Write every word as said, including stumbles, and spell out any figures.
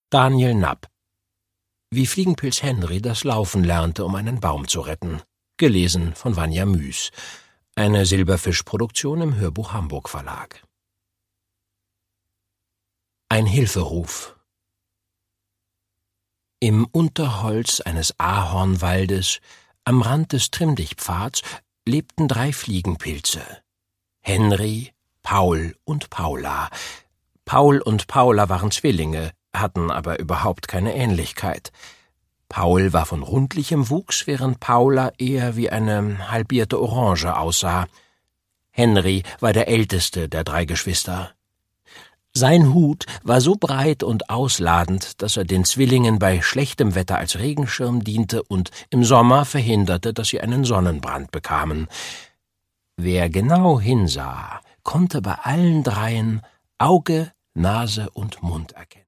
Daniel Napp. Wie Fliegenpilz Henry das Laufen lernte, um einen Baum zu retten. Gelesen von Vanja Müß. Eine Silberfisch-Produktion im Hörbuch Hamburg Verlag. Ein Hilferuf. Im Unterholz eines Ahornwaldes, am Rand des Trimmdichtpfads, lebten drei Fliegenpilze. Henry, Paul und Paula. Paul und Paula waren Zwillinge, hatten aber überhaupt keine Ähnlichkeit. Paul war von rundlichem Wuchs, während Paula eher wie eine halbierte Orange aussah. Henry war der älteste der drei Geschwister. Sein Hut war so breit und ausladend, dass er den Zwillingen bei schlechtem Wetter als Regenschirm diente und im Sommer verhinderte, dass sie einen Sonnenbrand bekamen. Wer genau hinsah, konnte bei allen dreien Auge, Nase und Mund erkennen.